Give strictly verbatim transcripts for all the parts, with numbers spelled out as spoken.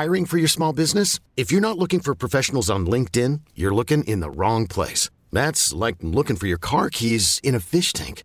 Hiring for your small business? If you're not looking for professionals on LinkedIn, you're looking in the wrong place. That's like looking for your car keys in a fish tank.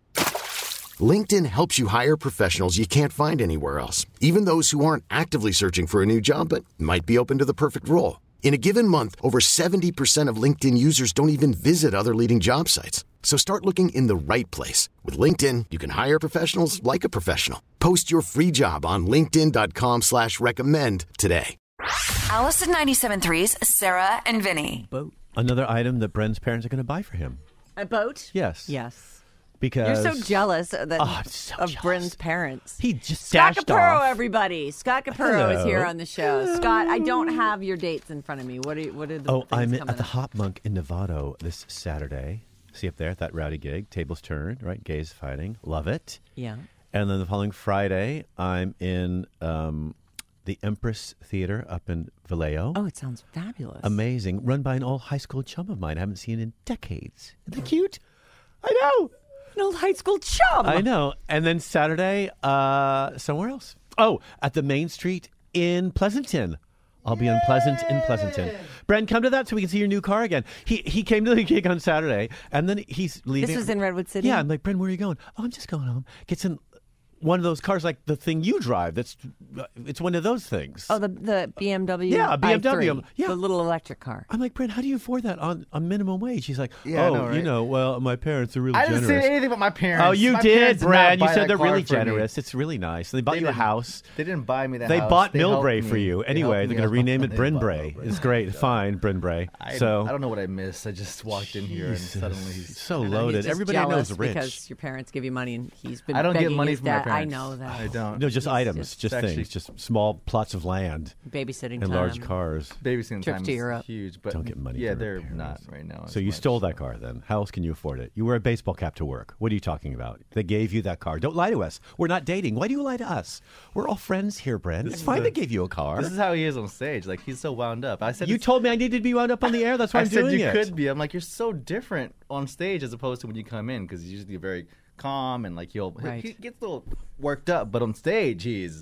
LinkedIn helps you hire professionals you can't find anywhere else, even those who aren't actively searching for a new job but might be open to the perfect role. In a given month, over seventy percent of LinkedIn users don't even visit other leading job sites. So start looking in the right place. With LinkedIn, you can hire professionals like a professional. Post your free job on linkedin.com slash recommend today. Allison ninety-seven point three's Sarah and Vinny. Boat. Another item that Bren's parents are going to buy for him. A boat? Yes. Yes. Because you're so jealous of, that, oh, so of jealous. Bryn's parents. He just Scott dashed Capurro, off. everybody. Scott Capurro Hello. is here on the show. Hello. Scott, I don't have your dates in front of me. What are what are the Oh, things I'm coming at the up? Hop Monk in Novato this Saturday. See up there at that rowdy gig. Tables turned, right? Gays fighting. Love it. Yeah. And then the following Friday, I'm in um, the Empress Theater up in Vallejo. Oh, it sounds fabulous. Amazing. Run by an old high school chum of mine I haven't seen in decades. Isn't that cute? I know. An old high school chum. I know. And then Saturday, uh, somewhere else. Oh, at the Main Street in Pleasanton. I'll be in Pleasant in Pleasanton. Bren, come to that so we can see your new car again. He he came to the gig on Saturday, and then he's leaving. This was in Redwood City? Yeah, I'm like, Bren, where are you going? Oh, I'm just going home. Gets in one of those cars, like the thing you drive. That's it's one of those things. Oh, the the B M W. Yeah, a B M W. i three, Yeah. the little electric car. I'm like, Brent, how do you afford that on a minimum wage? He's like, Yeah, I oh, know, right? you know, well, my parents are really I didn't generous. say anything about my parents. Oh, you My did, parents not Brad. You buy said that they're car really for me. generous. It's really nice. They bought They you a didn't- house. They didn't buy me the They house. bought They helped Millbrae me. for you. They Anyway, helped they're me going to out. rename it They bought Brynbrae. Millbrae. It's great. Fine, Brynbrae. I, So I don't know what I missed. I just walked in here and Jesus. suddenly he's so I know, loaded. he's just Everybody I know jealous is rich. because your parents give you money, and he's been. I don't get begging money his from my dad. parents. I know that. I don't. No, just He's items, just- just actually- things, just small plots of land Babysitting and time. large cars. Babysitting Trip time to is Europe. huge, but Don't get money Yeah, from your they're parents. not right now. So as you much. stole that car then. How else can you afford it? You wear a baseball cap to work. What are you talking about? They gave you that car. Don't lie to us. We're not dating. Why do you lie to us? We're all friends here, Brent. It's is fine the- they gave you a car. This is how he is on stage. Like he's so wound up. I said You it's- told me I needed to be wound up on the air. That's why I I'm said doing you it. could be. I'm like, you're so different on stage as opposed to when you come in because he's usually very calm and like he'll Right. he gets a little worked up, but on stage he's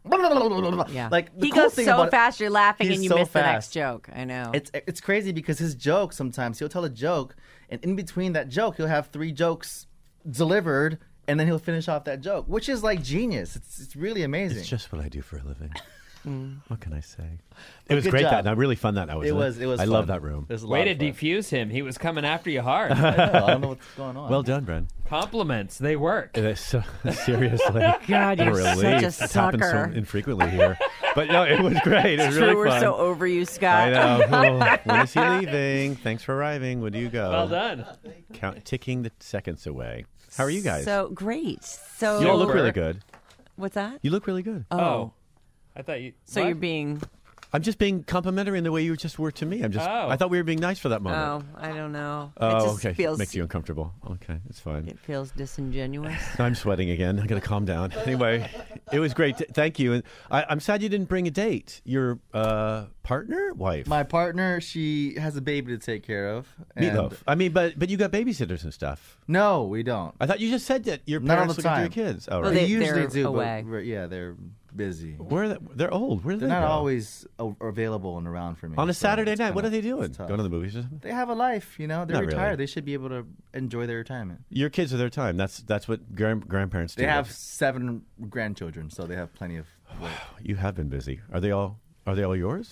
Yeah. like the he cool goes thing so about it- fast, you're laughing, he's and you so miss the next fast. joke. I know. It's it's crazy because his joke sometimes he'll tell a joke and in between that joke he'll have three jokes delivered and then he'll finish off that joke, which is like genius. It's it's really amazing. It's just what I do for a living. Mm. What can I say? It was good great job. that, and I really fun that. I was. it in was it was. I fun. love that room. It was a Way lot to of fun. defuse him. He was coming after you hard. I know, I don't know what's going on. Well done, Bren. Compliments. They work. It is so, seriously. God, you're Relief. such a It's happened so sucker. infrequently here, but no, it was great. It was True, really we're fun. so over you, Scott. I know. Oh, when is he leaving? Thanks for arriving. When do you go? Well done. Count, ticking the seconds away. How are you guys? So great. So you all look Super. really good. What's that? You look really good. Oh, Oh. I thought you. so what? you're being. I'm just being complimentary in the way you just were to me. I'm just. Oh. I thought we were being nice for that moment. Oh, I don't know. it Oh, just okay. Feels, Makes you uncomfortable. Okay, it's fine. It feels disingenuous. I'm sweating again. I gotta calm down. Anyway, it was great. Th- Thank you. And I, I'm sad you didn't bring a date. Your uh, partner, wife, My partner, she has a baby to take care of. and- Meatloaf. I mean, but but you got babysitters and stuff. No, we don't. I thought you just said that your Not all parents the look after your time. kids. Oh, Well, right. they- They usually they're do, away. but we're- yeah, they're busy. Where are they? They're old. Where do They're they not go? always a- available and around for me. On a so Saturday it's night. What kinda- are they doing? it's tough. Going to the movies or something? They have a life, you know. They're Not really. retired. They should be able to enjoy their retirement. Your kids are their time. That's that's what grand, grandparents do. They have seven grandchildren, so they have plenty of. work. You have been busy. Are they all? Are they all yours?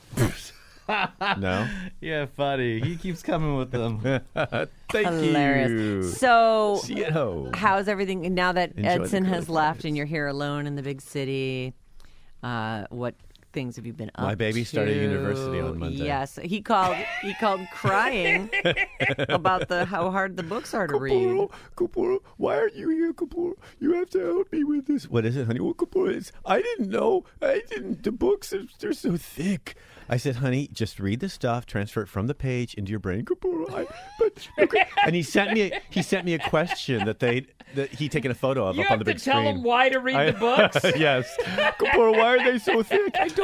No. Yeah, funny. He keeps coming with them. Thank Hilarious. you. So, See you at home. how's everything now that Enjoy the Edson has good left times. and you're here alone in the big city? Uh, what things have you been up My baby started to? university on Monday. Yes, he called. He called crying about the how hard the books are to read. Kapuro, Kapuro, why are you here, Kapuro? You have to help me with this. What is it, honey? Well, Kapuro, it's, I didn't know. I didn't. The books, are, they're so thick. I said, honey, just read the stuff, transfer it from the page into your brain. Kapuro, I, but, okay. And he sent me. A, he sent me a question that they that he'd taken a photo of You up have on the to big tell screen. him why to read I- the books. yes, Kapuro, why are they so thick? I don't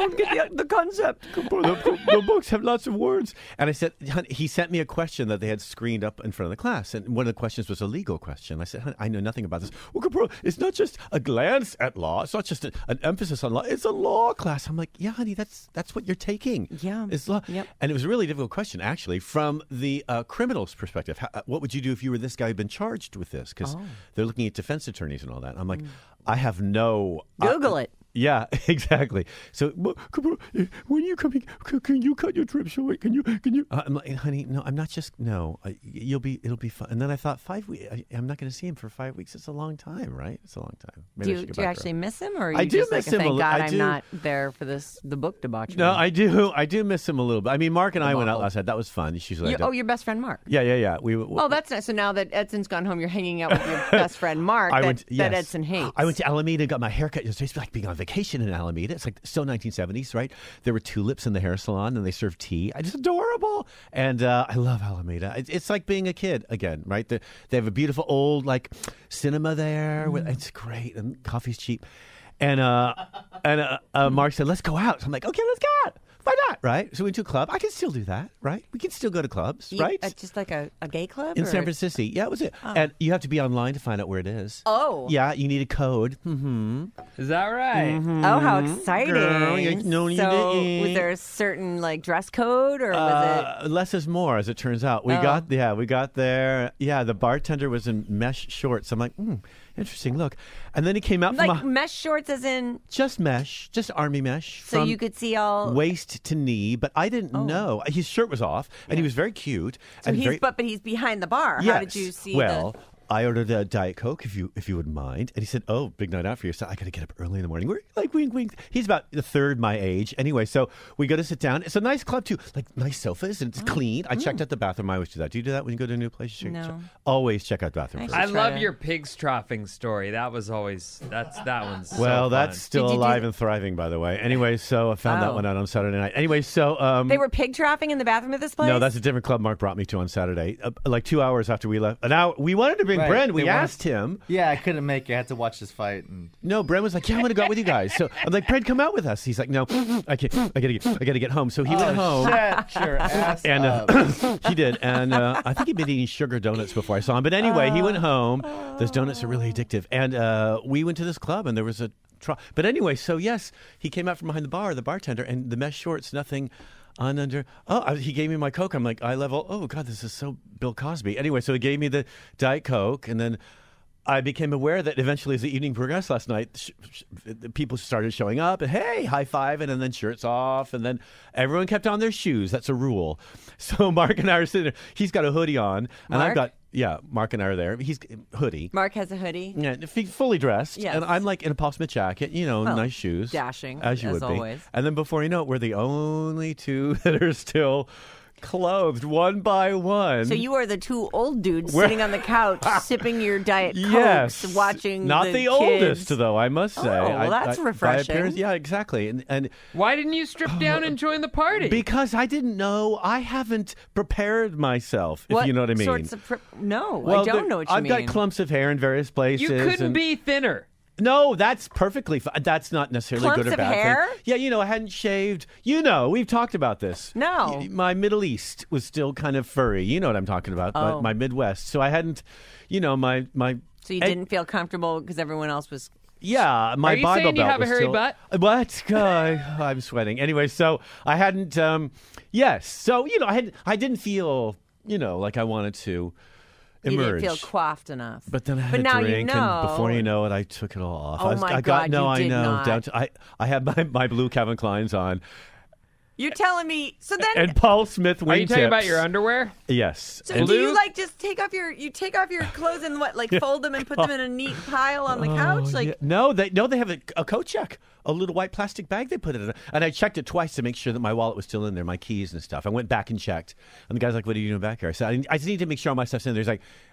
don't get the, the concept. The, the, the books have lots of words. And I said, honey, he sent me a question that they had screened up in front of the class. And one of the questions was a legal question. I said, honey, I know nothing about this. Well, Capro, it's not just a glance at law. It's not just a, an emphasis on law. It's a law class. I'm like, yeah, honey, that's that's what you're taking. Yeah. It's law. Yep. And it was a really difficult question, actually, from the uh, criminal's perspective. How, what would you do if you were this guy who'd been charged with this? Because Oh. they're looking at defense attorneys and all that. I'm like, I have no... Google uh, it. Yeah, exactly. So, well, Capro, when you coming, can, can you cut your trip short? Can you? Can you? Uh, I'm like, honey, no, I'm not just no. I, you'll be, it'll be fun. And then I thought, five weeks. I'm not going to see him for five weeks. It's a long time, right? It's a long time. Maybe Do I you, should get do you back to actually her. miss him, or are you I do just miss like, him a thank li- God I I'm do. not there for this the book debauchery? No, I do. I do miss him a little bit. I mean, Mark and I went out Debacle. last night. That was fun. She's like, You- oh, your best friend Mark. yeah, yeah, yeah. We. Oh, that's nice. So now that Edson's gone home, you're hanging out with your best friend Mark I that, went, yes. that Edson hates. I went to Alameda and got my haircut yesterday. It's like being on vacation in Alameda. It's like still nineteen seventies, right? There were tulips in the hair salon and they served tea. It's adorable. And uh, I love Alameda. It's, it's like being a kid again, right? They, they have a beautiful old like cinema there. Mm. With, it's great. And coffee's cheap. And uh, and uh, uh, Mark said, let's go out. So I'm like, okay, let's go out. Why not, right? So we went to a club. I can still do that, right? We can still go to clubs, You- right? uh, just like a, a gay club? In or- San Francisco. Yeah, it was it. And you have to be online to find out where it is. Oh. Yeah, you need a code. Mm-hmm. Is that right? Oh, how exciting! Girl, you- no, you so, didn't. was there a certain like dress code, or was Uh, less is more, as it turns out. We Oh. got, yeah, we got there. Yeah, the bartender was in mesh shorts. I'm like, hmm, interesting look. And then he came out it from like a, mesh shorts, as in just mesh, just army mesh. so from you could see all? waist to knee, but I didn't Oh. know. His shirt was off, and he was very cute. So and he's very, but but he's behind the bar. yes. How did you see? Well, the... I ordered a Diet Coke, if you if you would mind. And he said, oh, big night out for you. So I got to get up early in the morning. We're like, wink, wink. He's about the third my age. Anyway, so we go to sit down. It's a nice club, too. Like, nice sofas, and it's clean. I checked out the bathroom. I always do that. Do you do that when you go to a new place? You check- No. check- Always check out the bathroom I first. I Try love to- your pigs troughing story. That was always that's that one's. so Well, fun. that's still Did you do- alive and thriving, by the way. Anyway, so I found that Oh. one out on Saturday night. Anyway, so... Um, They were pig trapping in the bathroom of this place. No, that's a different club Mark brought me to on Saturday. Uh, like two hours after we left. An hour. We wanted to bring Right, Bren. We they wanted- asked him. Yeah, I couldn't make it. I had to watch this fight. And No, Bren was like, "Yeah, I want to go out with you guys." So I'm like, "Bren, come out with us." He's like, "No, I can't. I gotta get. I gotta get home." So he went home, shut your ass and uh, up. he did. And uh, I think he'd been eating sugar donuts before I saw him. But anyway, he went home. Those donuts are really addictive. And uh, we went to this club, and there was a. Tr- but anyway, so yes, he came out from behind the bar, the bartender, and the mesh shorts, nothing. On under oh I- he gave me my Coke. I'm like eye level. Oh God, this is so Bill Cosby. Anyway, so he gave me the Diet Coke, and then I became aware that eventually, as the evening progressed last night, sh- sh- the people started showing up, and hey, high fiving, and then shirts off, and then everyone kept on their shoes. That's a rule. So Mark and I are sitting there. He's got a hoodie on, and I've Mark? got yeah. Mark and I are there. He's hoodie. Mark has a hoodie. Yeah, f- fully dressed, Yes. and I'm like in a Paul Smith jacket, you know, Well, nice shoes, dashing, as you as would be. always. And then before you know it, we're the only two that are still clothed, one by one. So you are the two old dudes We're- sitting on the couch sipping your Diet Cokes, yes, watching not the, the, kids. oldest though, I must say. Oh, well, I- that's I- by refreshing. appearance- yeah, exactly, and and Why didn't you strip down and join the party? because I didn't know, I haven't prepared myself. If What you know what I mean. Sorts of pri- no, well, I don't there- know what you I've mean. got clumps of hair in various places. you couldn't and- be thinner. No, that's perfectly fine. That's not necessarily Clumps good or of bad hair? thing. Yeah, you know, I hadn't shaved. You know, we've talked about this. No. Y- My Middle East was still kind of furry. You know what I'm talking about. My, Oh. my Midwest. So I hadn't, you know, my my. So you and- didn't feel comfortable because everyone else was. Yeah, my Are you Bible saying you belt have a was hairy still- butt? What? Uh, I'm sweating. Anyway, so I hadn't. Um, yes. So you know, I had. I didn't feel. You know, like I wanted to. You Emerge. didn't feel coiffed enough. But then I had But a now you drink, know. and before you know it, I took it all off. Oh I, was, my I got God, no, you I did know. not. Down to, I, I had my, my blue Calvin Kleins on, You're telling me. So then. and Paul Smith Are you talking wingtips. about your underwear? Yes. so And- do you like just take off your you take off your clothes and what like fold them and put them in a neat pile on the couch Oh, like yeah. No, they no, they have a, a coat check, a little white plastic bag they put it in, and I checked it twice to make sure that my wallet was still in there, my keys and stuff. I went back and checked, and the guy's like, "What are you doing back here?" I said, "I, I just need to make sure all my stuff's in there." He's like,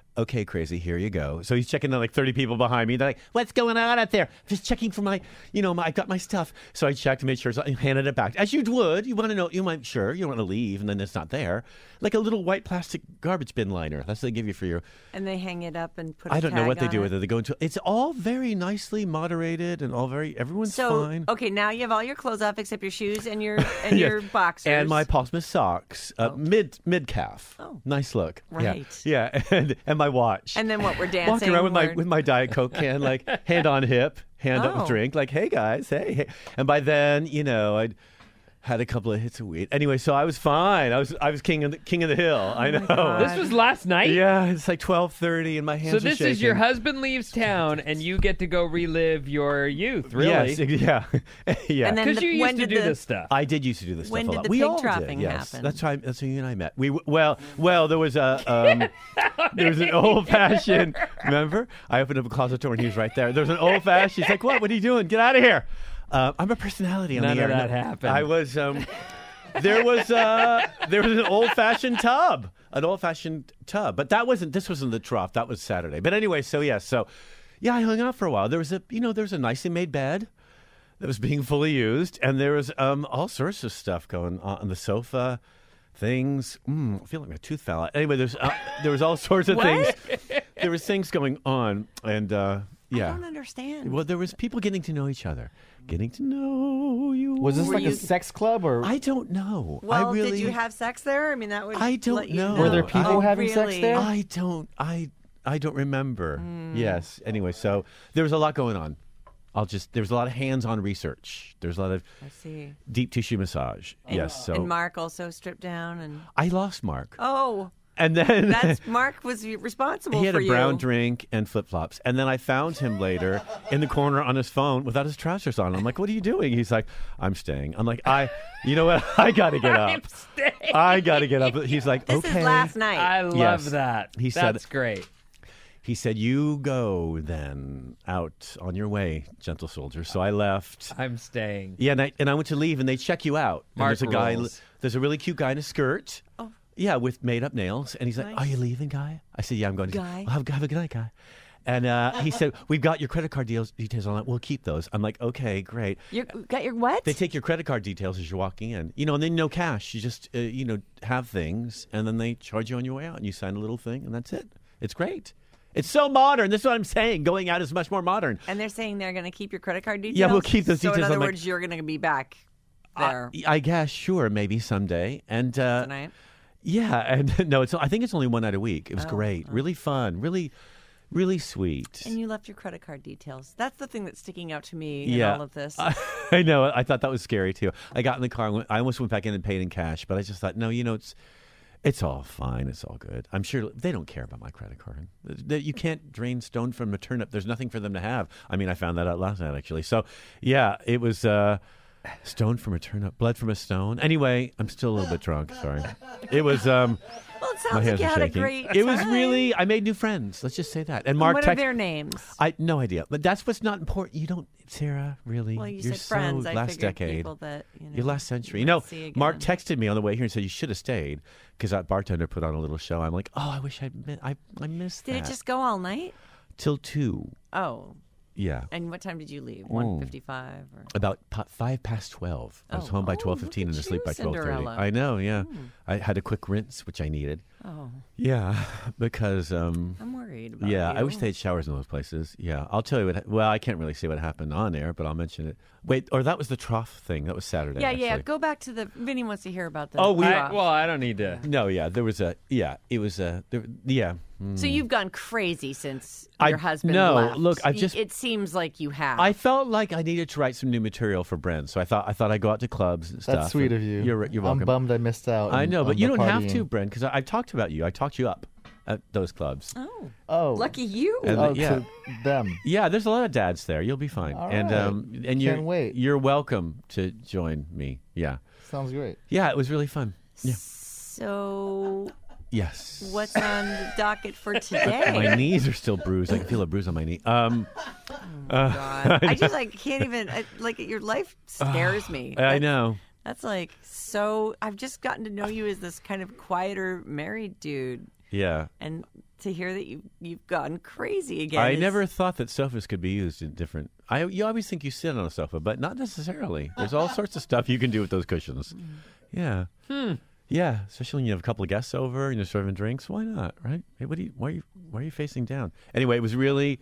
okay, crazy, here you go. So he's checking on like thirty people behind me. They're like, what's going on out there? Just checking for my, you know, my, I got my stuff. So I checked to make sure, so I handed it back. As you would. You want to know, you might, sure, you want to leave, and then it's not there. Like a little white plastic garbage bin liner. That's what they give you for your... And they hang it up and put a I don't know tag what they on do it. with it. They go into... It's all very nicely moderated and all very... Everyone's So, fine. okay, now you have all your clothes off except your shoes and your and Yes. your boxers. And my Paul Smith socks, uh, mid mid calf. Oh. Nice look. Yeah. Right. Yeah, and and my watch. And then what, we're dancing? Walking around with my we're- with my Diet Coke can, like hand on hip, hand Oh. up drink, like, hey guys, hey, hey. And by then, you know, I'd had a couple of hits of weed. Anyway, so I was fine. I was I was king of the king of the hill. I know. God. This was last night? Yeah, it's like twelve thirty, and my hands So are this shaking. is your husband leaves town, and you get to go relive your youth, really? Yes, yeah, yeah. And then Because the- you used when to did do the- this stuff. I did used to do this When stuff a did lot. the we pig all trapping did. Yes, happen? that's how. I, that's how you and I met. We well, well, there was a um, there was an old fashioned. Remember, I opened up a closet door and he was right there. There was an old fashioned. He's like, "What? What are you doing? Get out of here!" Uh, I'm a personality on None the of air. that happened. I was. Um, there was uh, there was an old fashioned tub, an old fashioned tub, but that wasn't. This wasn't the trough. That was Saturday. But anyway, so yeah, so yeah, I hung out for a while. There was a you know there was a nicely made bed that was being fully used, and there was um, all sorts of stuff going on on the sofa, things. Mm, I feel like my tooth fell out. Anyway, there's uh, there was all sorts of things. There was things going on, and uh, yeah. I don't understand. Well, there was people getting to know each other, getting to know you. Was this Were like you- a sex club or I don't know. well, I really, did you have sex there? I mean, that would. I don't let you know. know. Were there people Oh, having sex really? there? I don't. I I don't remember. Hmm. Yes. Anyway, so there was a lot going on. I'll just. There was a lot of hands-on research. There's a lot of I see. deep tissue massage. And, yes. So and Mark also stripped down and. I lost Mark, Oh, and then that's Mark was responsible he had for a brown you. drink and flip-flops, and then I found him later in the corner on his phone without his trousers on. I'm like, "What are you doing?" He's like, "I'm staying." I'm like, "I, you know what? I got to get up. I'm staying. I got to get up." He's like, This "Okay." is last night. I love Yes. that. He said- That's great. He said, "You go then out on your way, gentle soldier." So I left. I'm staying. Yeah, and I, and I went to leave, and they check you out. And Mark there's a guy. rules. There's a really cute guy in a skirt. Oh. Yeah, with made up nails, and he's like, Nice. "Are you leaving, guy?" I said, "Yeah, I'm going." Guy. Well, have, have a good night, guy. And uh, he said, "We've got your credit card deals, details on it. We'll keep those." I'm like, "Okay, great." You got your what? They take your credit card details as you're walking in, you know, and then no cash. You just, uh, you know, have things, and then they charge you on your way out, and you sign a little thing, and that's it. It's great. It's so modern. This is what I'm saying. Going out is much more modern. and they're saying they're going to keep your credit card details. Yeah, we'll keep those So in details other on my- words, you're going to be back there I, I guess, sure, maybe someday. And uh, tonight. yeah, and no, it's. I think it's only one night a week. It was Oh, great, oh. really fun, really, really sweet. And you left your credit card details. That's the thing that's sticking out to me yeah, in all of this. I, I know. I thought that was scary too. I got in the car. And went, I almost went back in and paid in cash, but I just thought, no, you know, it's. It's all fine. It's all good. I'm sure they don't care about my credit card. That you can't drain stone from a turnip. There's nothing for them to have. I mean, I found that out last night, actually. So, yeah, it was uh, stone from a turnip, blood from a stone. Anyway, I'm still a little bit drunk. Sorry. It was. Um, well, it my sounds like hands you are had a shaking. great It was time. really. I made new friends. Let's just say that. And And Mark what are text- their names? I no idea, but that's what's not important. You don't, Sarah. Really, Well, you you're said so friends. I last figured decade. people that, you know, Your last century. you You know, might see Mark again. texted me on the way here and said you should have stayed because that bartender put on a little show. I'm like, oh, I wish I'd mi- I I missed Did that. it just go all night? till two? Oh, Yeah, and what time did you leave? Mm. One fifty-five or? about pa- five past twelve. I was Oh. home by Oh, twelve look fifteen and at asleep you, by twelve thirty. Cinderella. I know. Yeah, Hmm. I had a quick rinse, which I needed. Oh, Yeah, because um, I'm worried about yeah, you. I wish they had showers in those places. Yeah, I'll tell you what. ha- Well, I can't really say what happened on air, but I'll mention it. Wait, or that was the trough thing. That was Saturday. Yeah, yeah. actually. Go back to the. Vinny wants to hear about the. Oh, we- I, trough. well, I don't need to. No, yeah, there was a. Yeah, it was a. There, yeah. So you've gone crazy since I- your husband no, left. look, I've Y- just- It seems like you have. I felt like I needed to write some new material for Brent, so I thought I thought I'd go out to clubs and stuff. That's sweet and of you. You're you're welcome. I'm bummed I missed out. I on- know, on but you the don't have partying. to, Brent, because I've talked about you. I talked you up at those clubs. Oh, Oh, lucky you. And oh, the- yeah. to them. Yeah, there's a lot of dads there. You'll be fine. All and right. um and you're Can't wait. you're welcome to join me. Yeah. Sounds great. Yeah, it was really fun. Yeah. So, Yes. what's on the docket for today? My knees are still bruised. I can feel a bruise on my knee. Um uh, God. I just like can't even I, like your life scares me. I That's- know. That's like so. I've just gotten to know you as this kind of quieter married dude, Yeah. and to hear that you you've gone crazy again. I It's- never thought that sofas could be used in different. I you always think you sit on a sofa, but not necessarily. There's all sorts of stuff you can do with those cushions. Yeah. Hmm. Yeah, especially when you have a couple of guests over and you're serving drinks. Why not, right? Hey, what do you? Why are you? Why are you facing down? Anyway, it was really.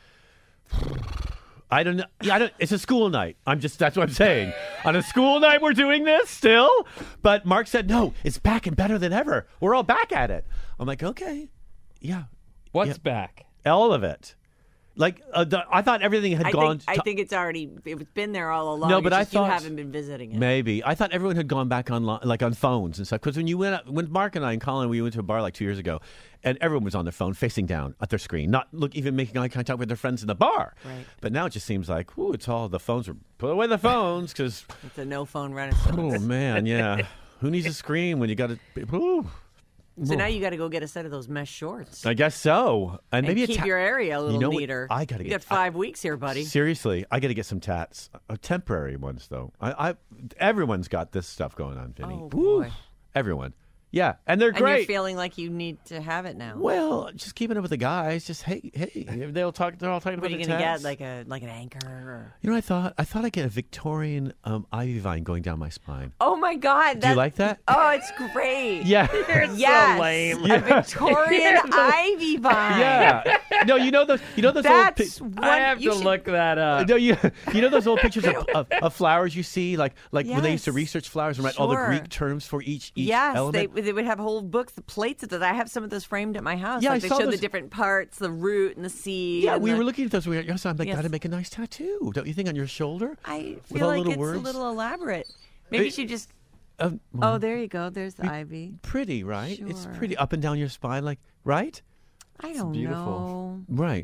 I don't know. Yeah, I don't. It's a school night. I'm just. That's what I'm saying. On a school night, we're doing this still. But Mark said, "No, it's back and better than ever. We're all back at it." I'm like, okay, yeah. What's yeah. back? All of it. Like uh, the, I thought everything had I gone. think, I think it's already it's been there all along. No, It's but I just thought- you haven't been visiting it. Maybe I thought everyone had gone back online, like on phones and stuff. Because when you went, out, when Mark and I and Colin, we went to a bar like two years ago, and everyone was on their phone, facing down at their screen, not look even making eye contact with their friends in the bar. Right. But now it just seems like, ooh, it's all the phones are put away the phones because, It's a no phone renaissance. oh man, yeah, who needs a screen when you got to? So now you got to go get a set of those mesh shorts. I guess so, and, And maybe a keep ta- your area a little you know what? neater. I gotta You get. got five weeks here, buddy. Seriously, I got to get some tats. Uh, temporary ones, though. I, I, everyone's got this stuff going on, Vinny. Oh, Woo. boy. Everyone. Yeah, and they're And great. you're feeling like you need to have it now. Well, just keeping up with the guys. Just hey, hey, they'll talk. They're all talking What about are you the gonna tats. get? Like a like an anchor? Or... You know, I thought I thought I'd get a Victorian um, ivy vine going down my spine. Oh my God! Do you that- like that? Oh, it's great. Yeah. Yes, lame. a Victorian ivy vine. Yeah. No, you know those. You know those That's old. one. I have you to should- look that up. No, you you know those old pictures of, of, of flowers you see, like like when they used to Yes. research flowers and write all the Sure. Greek terms for each each Yes, they, element. they would have whole books, the plates of those. I have some of those framed at my house. Yeah, like I they saw show the those- different parts, the root and the seed. Yeah, and we the- were looking at those. We were, yes, I'm like, Yes. gotta make a nice tattoo, don't you think, on your shoulder? I With feel all like little it's words? a little elaborate. Maybe you It- should just. Um, Oh, there you go. There's the ivy. pretty, right? It's Sure. pretty up and down your spine, like right, I don't beautiful. know. right.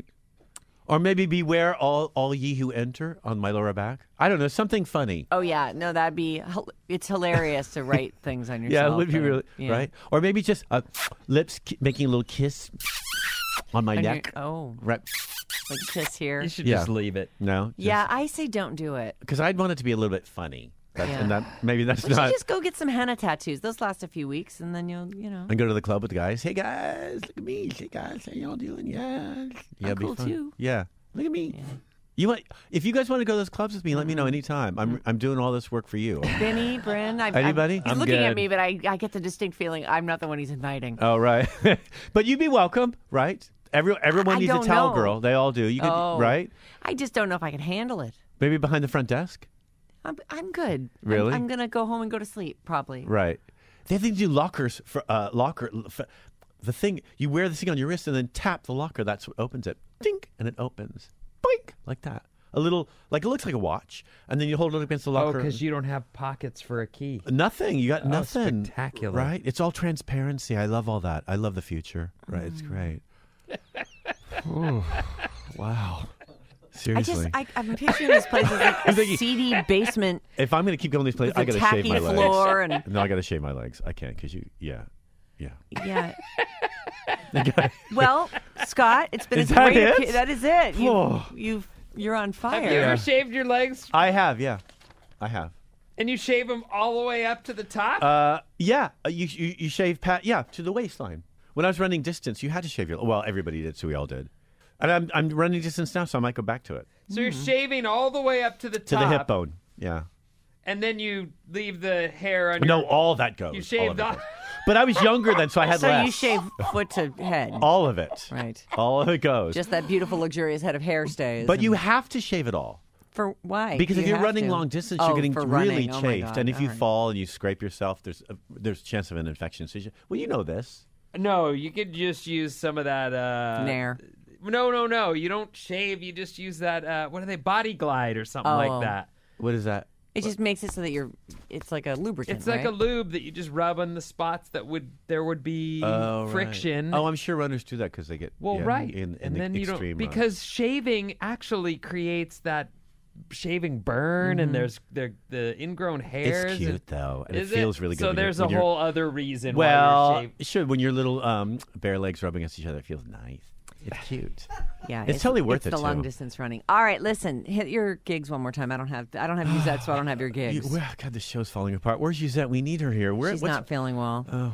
Or maybe beware all all ye who enter on my lower back. I don't know, something funny. Oh yeah, no, that'd be. hil- It's hilarious to write things on Yeah, yourself. it would be that are- really yeah. right. Or maybe just uh, lips ki- making a little kiss on my On your- neck. oh, Right? like kiss here. You should Yeah. just leave it. No. Yeah, I say don't do it. Because I'd want it to be a little bit funny. That's, Yeah. And that maybe that's We should not. just go get some henna tattoos. Those last a few weeks, and then you'll, you know. And go to the club with the guys. Hey guys, look at me. Hey guys, how y'all doing? Yeah. Yeah, it'd be cool, fun. too. Yeah. Look at me. You want? If you guys want to go to those clubs with me, let me know Mm-hmm. anytime. I'm I'm doing all this work for you. Benny, Bryn, I've, Anybody? I've, he's I'm looking good. at me, but I, I get the distinct feeling I'm not the one he's inviting. Oh right. But you'd be welcome, right? Every everyone I needs a don't towel know. girl. They all do. You could, Oh. right? I just don't know if I can handle it. Maybe behind the front desk. I'm, I'm good. I'm- Really? I'm, gonna go home and go to sleep probably. Right. They have to do lockers for uh, locker. For, the thing you wear the thing on your wrist and then tap the locker. That's what opens it. Dink, and it opens. Boink, like that. A little, like it looks like a watch, and then you hold it against the Oh, locker. because you don't have pockets for a key. Nothing. You got Oh, nothing. spectacular. Right? It's all transparency. I love all that. I love the future. Right? It's great. Ooh, wow. I Seriously. just I, I'm picturing this place as like a thinking- seedy basement if I'm going to keep going to these places, with I a got to shave tacky my legs. floor and No, I got to shave my legs. I can't because you. Yeah. Yeah. yeah. Well, Scott, it's been Is a that great. it? appear- That is it. You, Whoa. you've you're on fire. Have you ever shaved your legs I have. Yeah. I have. and you shave them all the way up to the top? Uh, yeah. uh, You, you you shave pat. Yeah, to the waistline. When I was running distance, you had to shave your. Well, everybody did, so we all did. And I'm I'm running distance now, so I might go back to it. so you're shaving all the way up to the To top. the hip bone. Yeah. And then you leave the hair on No, your... all that goes. You all shaved of it off. goes. But I was younger then, so I had So less. you shave foot to head, all of it. right? All of it goes. Just that beautiful, luxurious head of hair stays. but and- you have to shave it all. for why? Because Do if you you're have running to? long distance, Oh, you're getting for really running. Oh my chafed. God. And if you All right. fall and you scrape yourself, there's a, there's a chance of an infection. So you, well, you know this. No, you could just use some of that... Uh... Nair. No, no, no. You don't shave. You just use that, uh, what are they, Body Glide or something Oh. like that. What is that? It just makes it so that you're. It's like a lubricant. It's like a right? lube that you just rub on the spots that would there would be Oh, right. friction. Oh, I'm sure runners do that because they get well, yeah, right. in, in and the then you don't extreme runs. because shaving actually creates that shaving burn, and there's the the ingrown hairs. it's cute and- though, and Is it feels really good. So when you're- there's when a you're- whole other reason why Well, you're shaving. sure. When your little um, bare legs rubbing against each other, it feels nice. It's cute. Yeah, It's totally worth it's it, the long too. distance running. All right, listen, hit your gigs one more time. I don't have. I don't have Musette, so I don't have your You, gigs. well, God, the show's falling apart. Where's Suzette? We need her here. Where, She's what's, not feeling well. Oh,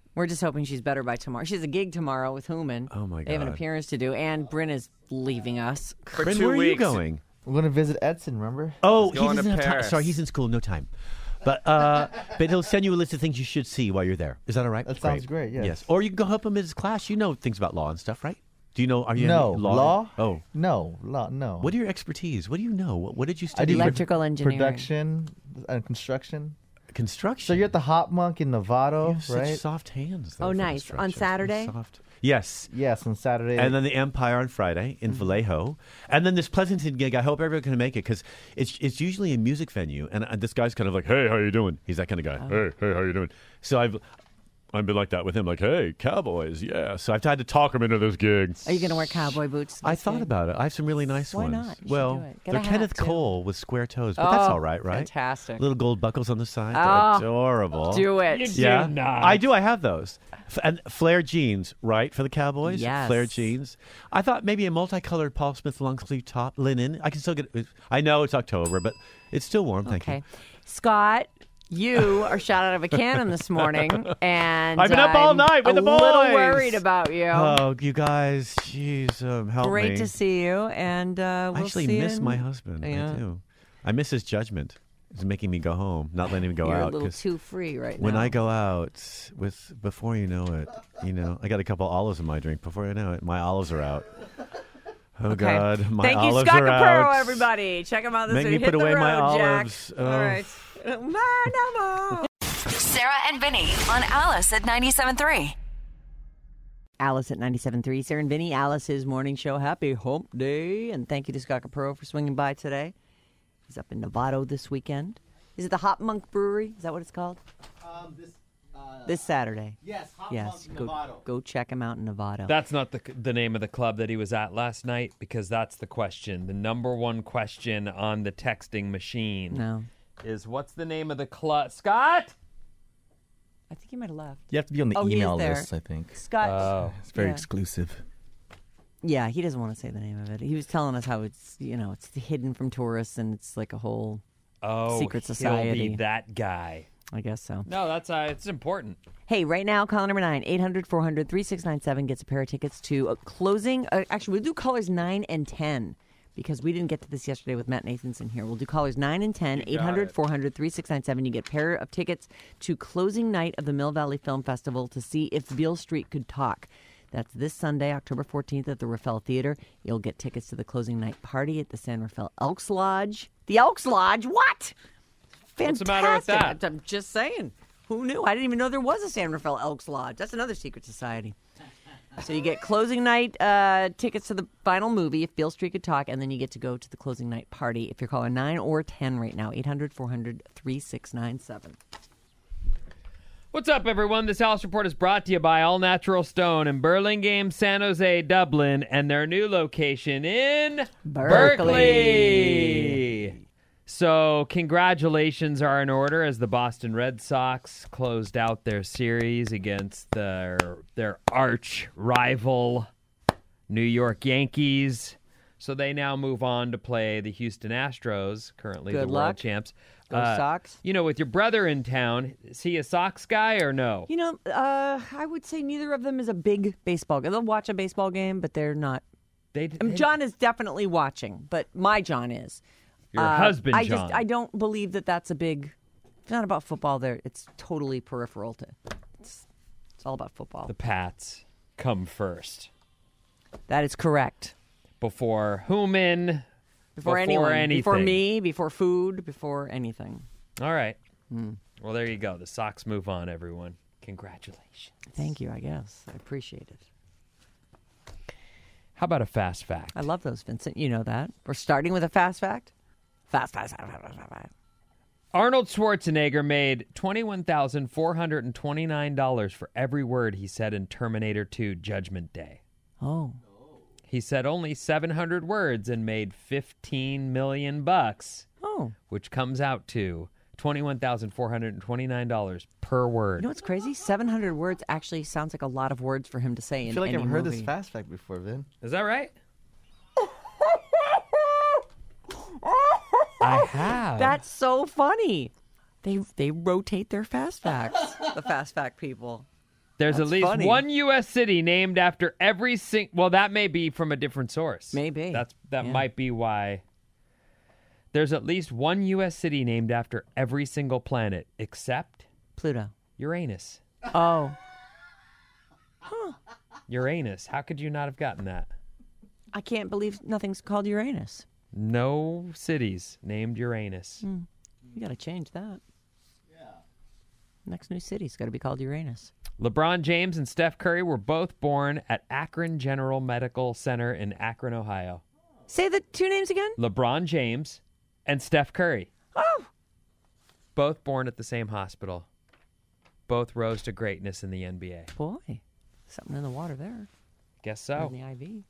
We're just hoping she's better by tomorrow. She has a gig tomorrow with Hooman. Oh, my They have an God. appearance to do, and Bryn is leaving us. For Bryn, two where are you weeks. going? We're going to visit Edson, remember? Oh, he going to doesn't have time. Paris. Sorry, he's in school, no time. But uh, but he'll send you a list of things you should see while you're there. Is that all right? That sounds great, yes. Yes. Or you can go help him in his class. You know things about law and stuff, right? Do you know? Are you No. any law? Law? Oh. No. Law, no. What are your expertise? What do you know? What, what did you I study? do Electrical engineering. Production and construction. Construction. So you're at the Hop Monk in You Novato, have such right? soft hands. Though, Oh, for nice. On construction. Saturday? Soft. Yes. Yes, on Saturday. And then the Empire on Friday in Vallejo. And then this Pleasanton gig, I hope everyone can make it because it's it's usually a music venue. And uh, this guy's kind of like, hey, how you doing? He's that kind of guy. Hey, hey, how you doing? So I've I've been like that with him, like, hey, Cowboys, yeah. So I've tried to talk him into this gig. Are you going to wear cowboy boots? I this thought gig? about it. I have some really nice Why ones. not? You should well, do it. Get they're a hat, Kenneth too. Cole with square toes, but that's Oh, all right, right? fantastic. Little gold buckles on the side. Oh, They're adorable. Do it. You do Yeah, not. I do. I have those. F- and flare jeans, right, for the Cowboys? Yes. Flare jeans. I thought maybe a multicolored Paul Smith long sleeve top, linen. I can still get it. I know it's October, but it's still warm. Thank Okay. you. Scott, you are shot out of a cannon this morning, and I've been up all I'm night with a the boys. little worried about you. Oh, you guys, jeez, um, help Great me. to see you, and uh, we'll I actually see you miss in- my husband. Yeah. I do. I miss his judgment. It's making me go home, not letting me go You're out. a little 'cause too free right when now. I go out, with before you know it, you know, I got a couple olives in my drink. Before you know it, my olives are out. Oh Okay. God, my Thank you, olives Scott are Capurro, out. everybody. Check him out this Make week. me Hit put the away my road, Jack. olives. All Oh. right. Bye, no more. Sarah and Vinny on Alice at ninety-seven point three. Alice at ninety-seven point three. Sarah and Vinny, Alice's morning show. Happy Hump Day. And thank you to Scott Capurro for swinging by today. He's up in Novato this weekend. Is it the Hop Monk Brewery? Is that what it's called? Um, this, uh, This Saturday. yes, Hop Yes. Monk Go, Novato. go check him out in Novato. That's not the the name of the club that he was at last night because that's the question. The number one question on the texting machine no. is what's the name of the club? Scott? I think he might have left. You have to be on the Oh, he is email there. list, I think. Scott. Oh. It's very Yeah. exclusive. Yeah, he doesn't want to say the name of it. He was telling us how it's, you know, it's hidden from tourists and it's like a whole, Oh, Secret He'll society. be that guy. I guess so. No, that's uh, it's important. Hey, right now, caller number nine, eight hundred, four hundred, thirty-six ninety-seven gets a pair of tickets to a closing. Uh, actually, we'll do callers nine and ten because we didn't get to this yesterday with Matt Nathanson here. We'll do callers nine and ten, eight hundred, four hundred, thirty-six ninety-seven. You get a pair of tickets to closing night of the Mill Valley Film Festival to see If Beale Street Could Talk. That's this Sunday, October fourteenth at the Rafael Theater. You'll get tickets to the closing night party at the San Rafael Elks Lodge. The Elks Lodge? What? Fantastic. What's the matter with that? I'm just saying. Who knew? I didn't even know there was a San Rafael Elks Lodge. That's another secret society. So you get closing night uh, tickets to the final movie, If Beale Street Could Talk, and then you get to go to the closing night party if you're calling nine or ten right now, eight hundred, four hundred, thirty-six ninety-seven. What's up, everyone? This Alice Report is brought to you by All Natural Stone in Burlingame, San Jose, Dublin, and their new location in Berkeley. Berkeley. So, congratulations are in order as the Boston Red Sox closed out their series against their their arch rival New York Yankees. So they now move on to play the Houston Astros, currently Good the luck. world champs. Go Sox. You know, with your brother in town, is he a Sox guy or no? You know, uh, I would say neither of them is a big baseball guy. They'll watch a baseball game, but they're not. They, I mean, they- John is definitely watching, but my John is. Your Uh, husband, I John. just I don't believe that that's a big. It's not about football. There, it's totally peripheral to. It's, it's all about football. the Pats come first That is correct. before Hooman. Before, Before anyone, before anything. me, before food, before anything. All right. Well, there you go. The Sox move on, everyone. Congratulations. Thank you. I guess I appreciate it. How about a fast fact? I love those, Vincent. You know that. We're starting with a fast fact. Fast, fast, fast, fast, fast, fast. Arnold Schwarzenegger made twenty-one thousand four hundred twenty-nine dollars for every word he said in Terminator two Judgment Day. Oh, He said only seven hundred words and made fifteen million bucks, oh. which comes out to twenty-one thousand four hundred twenty-nine dollars per word. You know what's crazy? Seven hundred words actually sounds like a lot of words for him to say in I feel like any I've heard movie. this fast fact before, Vin. Is that right? I have. That's so funny. They they rotate their fast facts. The fast fact people. There's That's at least funny. one U S city named after every sing. Well, that may be from a different source. Maybe. That's that Yeah. might be why. There's at least one U S city named after every single planet except Pluto. Uranus. Oh. Uranus. How could you not have gotten that? I can't believe nothing's called Uranus. No cities named Uranus. You got to change that. Yeah. Next new city's got to be called Uranus. LeBron James and Steph Curry were both born at Akron General Medical Center in Akron, Ohio. Say the two names again. LeBron James and Steph Curry. Oh. Both born at the same hospital. Both rose to greatness in the N B A. Boy, something in the water there. Guess Or so. in the I V.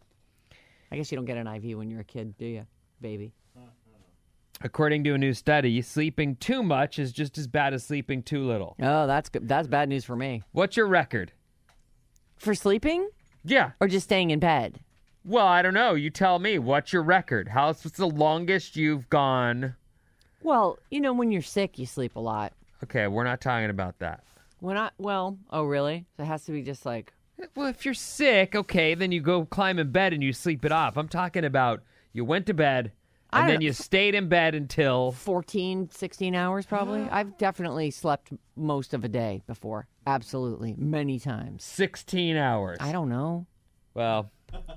I guess you don't get an I V when you're a kid, do you, baby? According to a new study, sleeping too much is just as bad as sleeping too little. Oh, that's good. That's bad news for me. What's your record? For sleeping Yeah. or just staying in bed? Well, I don't know. You tell me. What's your record? How's what's the longest you've gone? Well, you know, when you're sick, you sleep a lot. Okay, we're not talking about that. When I, well, oh, really? So it has to be just like, Well, if you're sick, okay, then you go climb in bed and you sleep it off. I'm talking about you went to bed I and don't then know. you stayed in bed until fourteen, sixteen hours probably. I've definitely slept most of a day before. Absolutely. Many times. sixteen hours. I don't know. Well,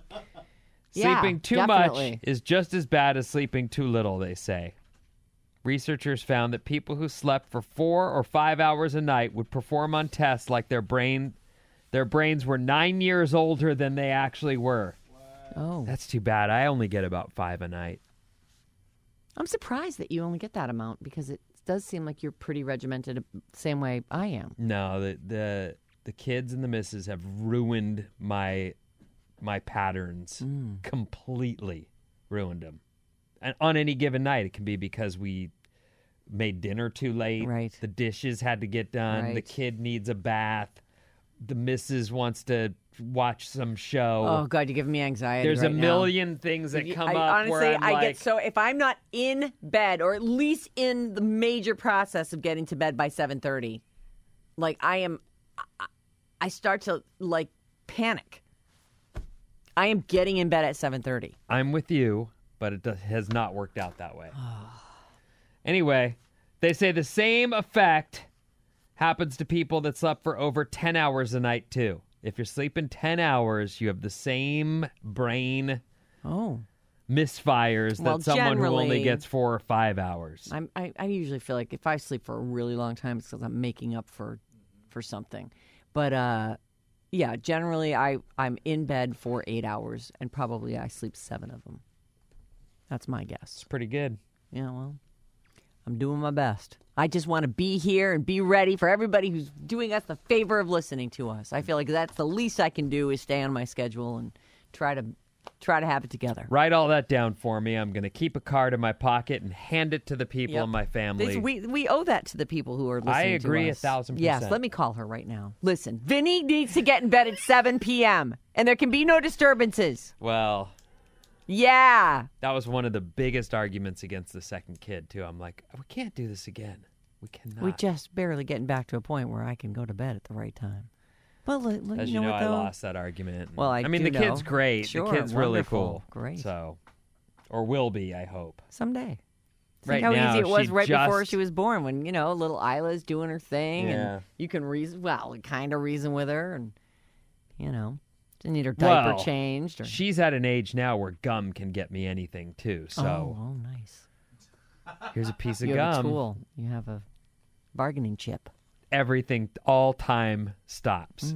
Yeah, sleeping too definitely. much is just as bad as sleeping too little, they say. Researchers found that people who slept for four or five hours a night would perform on tests like their brain, their brains were nine years older than they actually were. Oh. That's too bad. I only get about five a night. I'm surprised that you only get that amount because it does seem like you're pretty regimented the same way I am. No, the the the kids and the missus have ruined my my patterns Mm. completely. Ruined them. And on any given night, it can be because we made dinner too late. Right. The dishes had to get done. The Right. kid needs a bath. The missus wants to watch some show. Oh, God, you're giving me anxiety. There's right a now. million things that You- come I, up honestly, where I'm I like, get so if I'm not in bed or at least in the major process of getting to bed by seven thirty, like I am, I, I start to like panic. I am getting in bed at seven thirty. I'm with you, but it does, has not worked out that way. Anyway, they say the same effect happens to people that slept for over ten hours a night, too. If you're sleeping ten hours, you have the same brain Oh, misfires Well, that someone who only generally- gets four or five hours. I'm, I I usually feel like if I sleep for a really long time, it's because I'm making up for for something. But uh, yeah, generally I I'm in bed for eight hours and probably I sleep seven of them. That's my guess. It's pretty good. Yeah, well, I'm doing my best. I just want to be here and be ready for everybody who's doing us the favor of listening to us. I feel like that's the least I can do is stay on my schedule and try to try to have it together. Write all that down for me. I'm going to keep a card in my pocket and hand it to the people Yep. in my family. This- we we owe that to the people who are listening I to agree a us. thousand Yes, percent. let me call her right now. Listen, Vinny needs to get in bed at seven p.m. and there can be no disturbances. well, Yeah. that was one of the biggest arguments against the second kid, too. I'm like, we can't do this again. We cannot. We just barely getting back to a point where I can go to bed at the right time. But li- li- As you you know, know, what, I though? lost that argument. Well, I I mean, do the kid's know. great. Sure, the kid's really wonderful. cool. Great. So, or will be, I hope. Someday. Think Right how now, easy it was she right before just- she was born when, you know, little Isla's doing her thing Yeah. and you can reason, well, kind of reason with her and, you know, didn't need her diaper Well, changed. Or, She's at an age now where gum can get me anything, too. oh, So, oh, nice. here's a piece of You gum. have a tool. You have a bargaining chip. Everything, all time stops.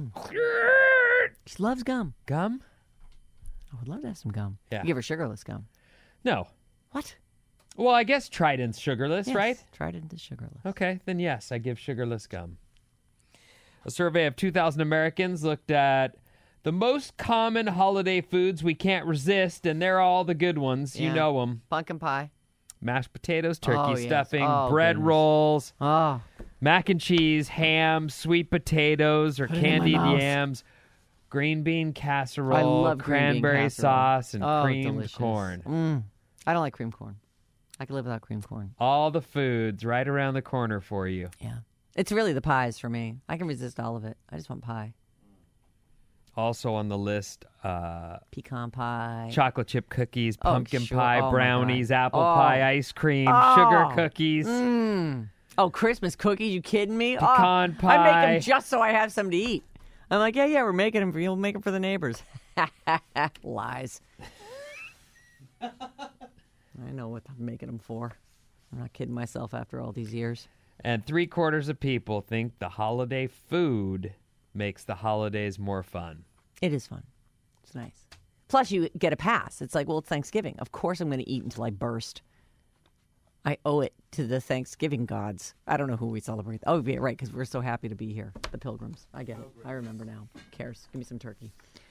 She loves gum. Gum? I would love to have some gum. Yeah. You give her sugarless gum. No. What? Well, I guess Trident's sugarless, Yes, right? Tried it into sugarless. Okay, then yes, I give sugarless gum. A survey of two thousand Americans looked at the most common holiday foods we can't resist, and they're all the good ones. You Yeah. know them. Pumpkin pie. Mashed potatoes, turkey Oh, yes. stuffing, Oh, bread goodness. rolls, Oh, mac and cheese, ham, sweet potatoes or Put it in my candied mouth. yams, green bean casserole, love green bean cranberry casserole. sauce, and Oh, creamed delicious. corn. Mm. I don't like cream corn. I could live without cream corn. All the foods right around the corner for you. Yeah. It's really the pies for me. I can resist all of it. I just want pie. Also on the list, uh, Pecan pie. chocolate chip cookies, Oh, pumpkin sure. pie, Oh, my brownies, God. apple Oh. pie, ice cream, Oh. sugar cookies. Mm. Oh, Christmas cookies? You kidding me? Pecan oh, I make pie. them just so I have some to eat. I'm like, yeah, yeah, we're making them for you. We'll make them for the neighbors. Lies. I know what I'm making them for. I'm not kidding myself after all these years. And three quarters of people think the holiday food makes the holidays more fun. It is fun. It's nice. Plus, you get a pass. It's like, well, it's Thanksgiving. Of course I'm going to eat until I burst. I owe it to the Thanksgiving gods. I don't know who we celebrate. Oh, yeah, right, because we're so happy to be here. The Pilgrims. I get it. I remember now. Who cares? Give me some turkey.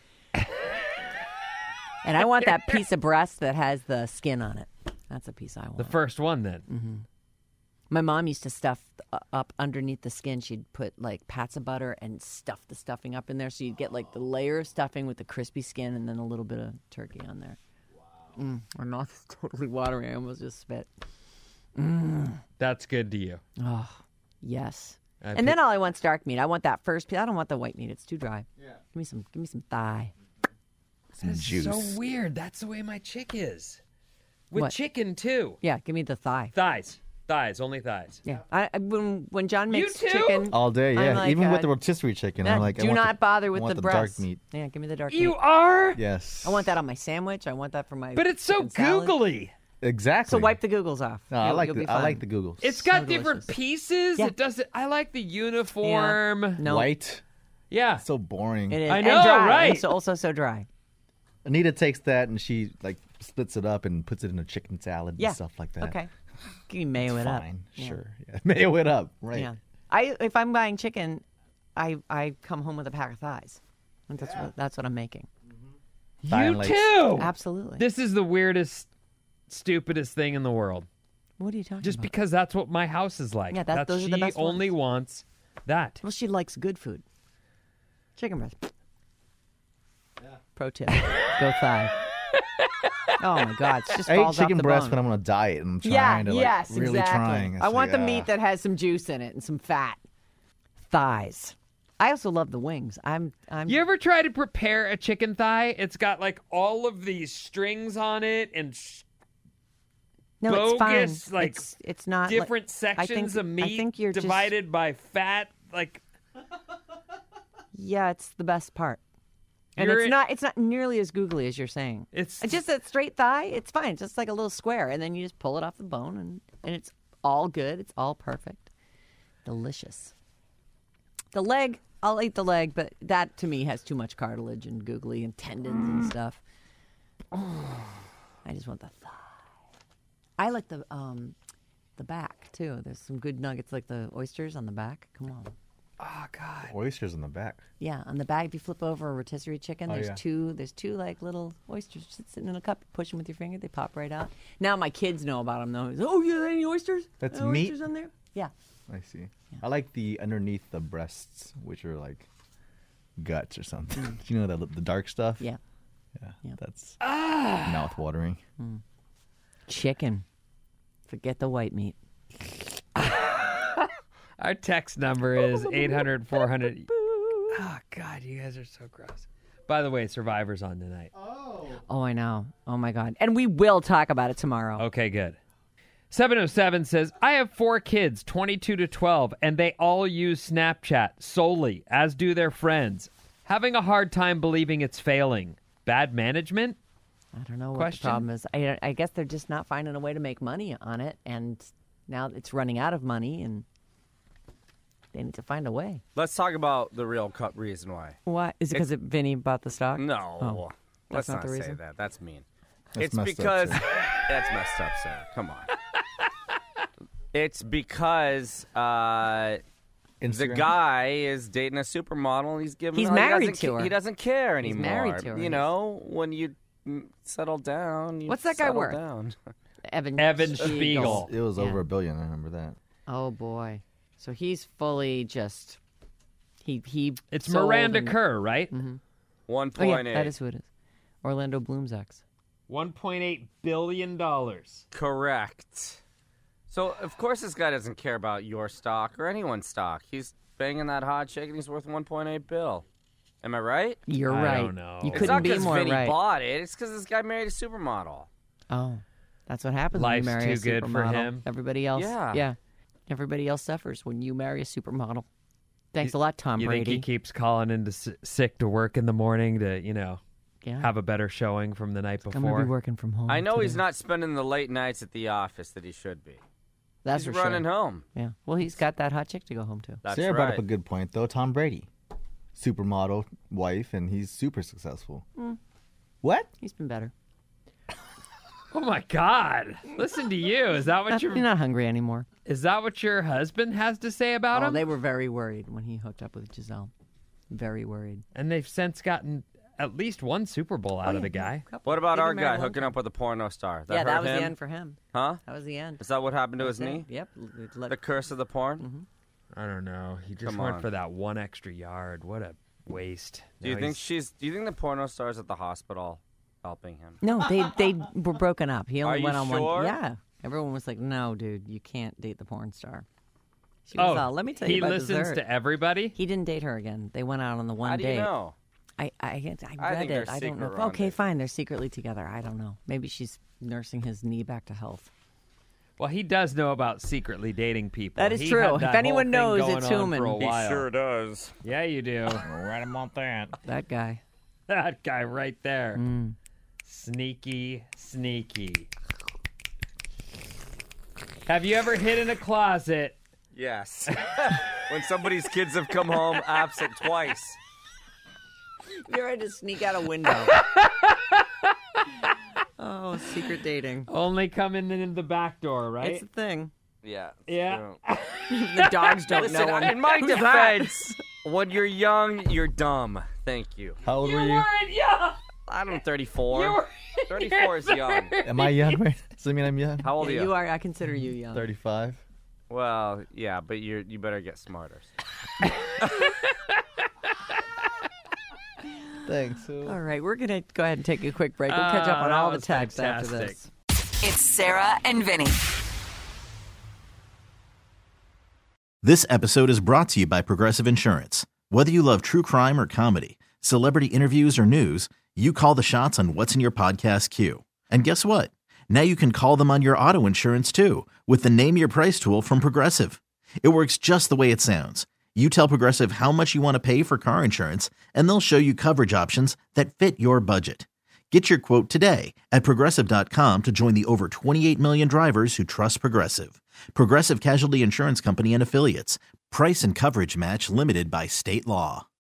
And I want that piece of breast that has the skin on it. That's a piece I want. The first one, then. Mm-hmm. My mom used to stuff uh, up underneath the skin. She'd put like pats of butter and stuff the stuffing up in there. So you'd get like the layer of stuffing with the crispy skin and then a little bit of turkey on there. Wow. Mm, my mouth is totally watering. I almost just spit. Mm. That's good to you. Oh, yes. I and pe- then all I want's dark meat. I want that first piece. I don't want the white meat. It's too dry. Yeah. Give me some. Give me some thigh. That's juice. so weird. That's the way my chick is. With What? chicken, too. Yeah. Give me the thigh. Thighs. Thighs. Only thighs. Yeah. I, I when when John You makes too? chicken All day, I'm yeah. like, Even uh, with the rotisserie chicken, yeah, I'm like, I do want not the, bother I with want the, the breast. dark meat. Yeah. Give me the dark You meat. are? Yes. I want that on my sandwich. I want that for my. But it's so chicken salad. googly. Exactly. So wipe the Googles off. No, I You'll- like you'll the be I fine. like the Googles. It's got So different delicious. pieces. Yeah. It doesn't. I like the uniform. No, white. Yeah. So boring. it is. I And know, dry. right. It's also so dry. Anita takes that and she like splits it up and puts it in a chicken salad Yeah. and stuff like that. Okay. Give me mayo It's it up. fine. Yeah. Sure. Yeah. Mayo it up. Right. Yeah. I if I'm buying chicken, I I come home with a pack of thighs. And that's what that's what I'm making. Thigh You and legs. too. Absolutely. This is the weirdest, stupidest thing in the world. What are you talking Just about? because that's what my house is like. Yeah, that- That's- those are the she best only ones. wants that. Well, she likes good food. Chicken breast. Pro tip: go thigh. Oh my God! It just I eat falls off chicken the breast bone. when I'm on a diet and I'm trying Yeah, to like yes, really exactly. trying. It's I want like, the ah. meat that has some juice in it and some fat. Thighs. I also love the wings. I'm. I'm. You ever try to prepare a chicken thigh? It's got like all of these strings on it and sh- no, it's fine. bogus, like, it's, it's not like- different I think- sections of I meat think you're just- divided by fat. Like Yeah, it's the best part. And You're- it's not. It's not nearly as googly as you're saying. it's It's just that straight thigh. It's fine. It's just like a little square, and then you just pull it off the bone, and and it's all good. It's all perfect. Delicious. The leg, I'll eat the leg, but that to me has too much cartilage and googly and tendons and stuff. I just want the thigh. I like the um, the back too. There's some good nuggets like the oysters on the back. Come on. oh god. Oysters in the back. Yeah, on the back, if you flip over a rotisserie chicken, Oh, there's yeah. two. There's two like little oysters sitting in a cup. You push them with your finger, they pop right out. Now my kids know about them though. It's, oh, yeah, any oysters? That's Any meat? Oysters on there? Yeah. I see. I like the underneath the breasts, which are like guts or something. you know the the dark stuff. Yeah. Yeah. Yeah. That's mouth watering. Chicken. Forget the white meat. Our text number is eight hundred four hundred. Oh god, you guys are so gross. By the way, Survivor's on tonight. Oh, I know. Oh my God. And we will talk about it tomorrow. Okay, good. seven oh seven says, I have four kids, twenty-two to twelve, and they all use Snapchat solely, as do their friends. Having a hard time believing it's failing. Bad management? I don't know what Question? the problem is. I, I guess they're just not finding a way to make money on it, and now it's running out of money, and they need to find a way. Let's talk about the real cu- reason why. Why? Is it because Vinny bought the stock? No, Oh, let's that's not not, the say reason? that. That's mean. That's it's messed up, because sir. that's messed up, sir. Come on. It's because uh, the Instagram? guy is dating a supermodel. And he's giving. He's he married doesn't to ca- her. He doesn't care He's anymore. married to her, You yes. know, when you mm, settle down. You What's that guy settle worth? Down. Evan, Evan Spiegel. It was Yeah. over a billion. I remember that. Oh boy. So he's fully just he he. It's sold Miranda and- Kerr, right? One Oh yeah, point eight. that is who it is. Orlando Bloom's ex. one point eight billion dollars. Correct. So, of course, this guy doesn't care about your stock or anyone's stock. He's banging that hot chick, and he's worth one point eight bill. Am I right? You're I right. don't know. You It's It's couldn't not be because more Vinny right. bought it. It's because this guy married a supermodel. Oh, that's what happens Life's when you marry too a good for supermodel. him. Everybody else, Yeah. yeah. Everybody else suffers when you marry a supermodel. Thanks a lot, Tom You Brady. think he keeps calling into s- sick to work in the morning to, you know, yeah. have a better showing from the night I'm gonna be before? working from home. I know he's today. not spending the late nights at the office that he should be. That's he's for running sure. home. Yeah. Well, he's got that hot chick to go home to. That's Sarah right. brought up a good point, though. Tom Brady, supermodel wife, and he's super successful. What? He's been better. Oh my God! Listen to you. Is that what Not, your you're not hungry anymore. is that what your husband has to say about Oh, him? they were very worried when he hooked up with Giselle. Very worried. And they've since gotten at least one Super Bowl out Oh, of the yeah, guy. What about They've our been married guy a long hooking time. up with a porno star? That yeah, that hurt was him? the end for him. Huh? That was the end. Is that what happened to his That's it. knee? Yep. It let- The curse of the porn? I don't know. He just Come went on. for that one extra yard. What a waste. Do you Now think he's- she's? Do you think the porno star's at the hospital helping him? No, they they were broken up. He only Are you went on sure? one. Yeah. Everyone was like, "No, dude, you can't date the porn star." She was Oh, all, "Let me tell he you about listens dessert." to everybody. He didn't date her again. They went out on the one How do date. you know? I I, I read I think it. they're I don't know. secret around Okay, it. fine. They're secretly together. I don't know. Maybe she's nursing his knee back to health. Well, he does know about secretly dating people. That is He true. had If that anyone whole thing knows, going it's on Human. for a He while. does. Yeah, you do. Right about that. That guy. That guy right there. Mm. Sneaky, sneaky. Have you ever hid in a closet? Yes. When somebody's kids have come home absent twice. You're ready to sneak out a window. Oh, secret dating. Only coming in the back door, right? It's a thing. Yeah. Yeah. The dogs don't Listen, know. in my Who's that? defense, when you're young, you're dumb. Thank you. How old You were you? weren't young. I'm thirty-four. You were thirty-four is young. Am I young? Right? Does that mean I'm young? How old Yeah, are you? you are. I consider you young. thirty-five. Well, yeah, but you you better get smarter. Thanks. All right, we're gonna go ahead and take a quick break. We'll catch up Ah, on that all the was texts after fantastic. this. It's Sarah and Vinny. This episode is brought to you by Progressive Insurance. Whether you love true crime or comedy, celebrity interviews or news, you call the shots on what's in your podcast queue. And guess what? Now you can call them on your auto insurance too with the Name Your Price tool from Progressive. It works just the way it sounds. You tell Progressive how much you want to pay for car insurance, and they'll show you coverage options that fit your budget. Get your quote today at Progressive dot com to join the over twenty-eight million drivers who trust Progressive. Progressive Casualty Insurance Company and Affiliates. Price and coverage match limited by state law.